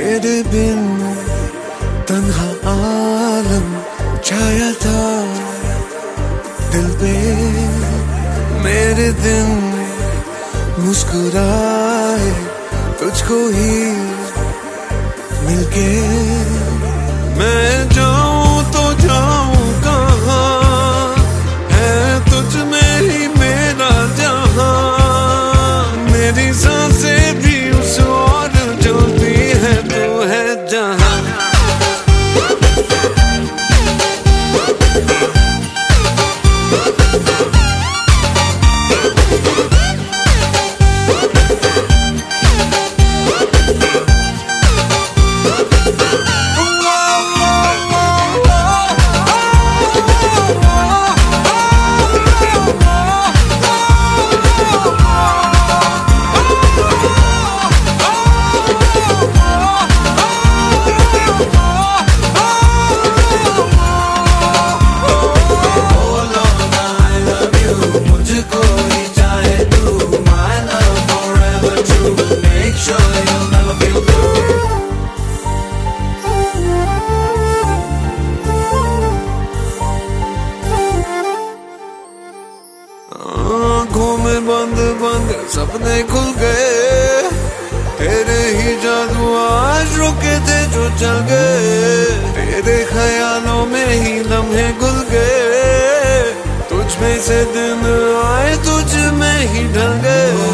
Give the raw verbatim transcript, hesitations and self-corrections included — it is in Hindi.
तेरे बिन तन्हा आलम छाया था दिल पे। मेरे दिन मुस्कुराए तुझको ही मिलके। मैं जाऊं तो जाऊं कहाँ, है तुझ में ही मेरा जहां। मेरी सांसें भी उस और चलती है तो है जहां। आँखों में बंद बंद सपने खुल गए, तेरे ही जादू आज रुके थे जो चल गए। तेरे ख्यालों में ही लम्हे घुल गए, तुझ में से दिन आए तुझ में ही ढल गए।